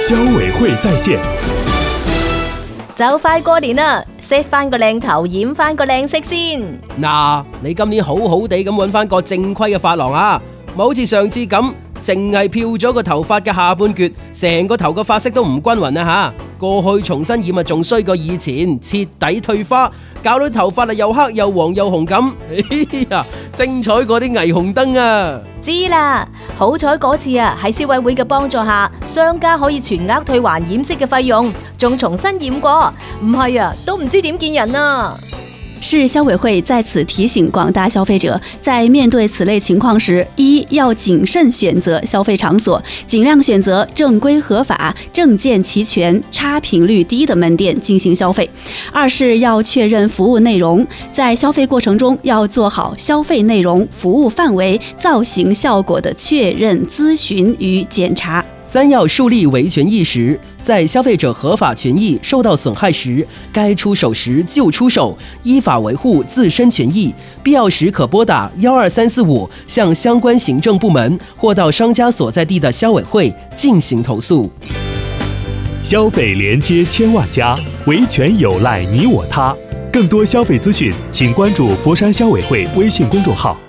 消委會在線。 就快過年啦，set 翻個靚頭，染翻個靚色先。 嗱，你今年好好地咁揾翻個正規嘅髮廊啊，唔好似上次咁，淨係漂咗個頭髮嘅下半橛，成個頭個髮色都唔均勻啊吓！過去重新染啊，仲衰過以前，徹底退花，搞到頭髮啊又黑又黃又紅咁，哎呀，精彩過啲霓虹燈啊！ 知啦，好彩嗰次啊，喺消委會嘅幫助下，商家可以全額退還染色嘅費用，仲重新染過，唔係啊，都唔知點見人啊！ 市消委会在此提醒广大消费者，在面对此类情况时，一要谨慎选择消费场所，尽量选择正规合法、证件齐全、差评率低的门店进行消费；二是要确认服务内容，在消费过程中要做好消费内容、服务范围、造型效果的确认、咨询与检查。 三要树立维权意识，在消费者合法权益受到损害时，该出手时就出手，依法维护自身权益，必要时可拨打12345向相关行政部门或到商家所在地的消委会进行投诉。 消费连接千万家，维权有赖你我他。更多消费资讯，请关注佛山消委会微信公众号。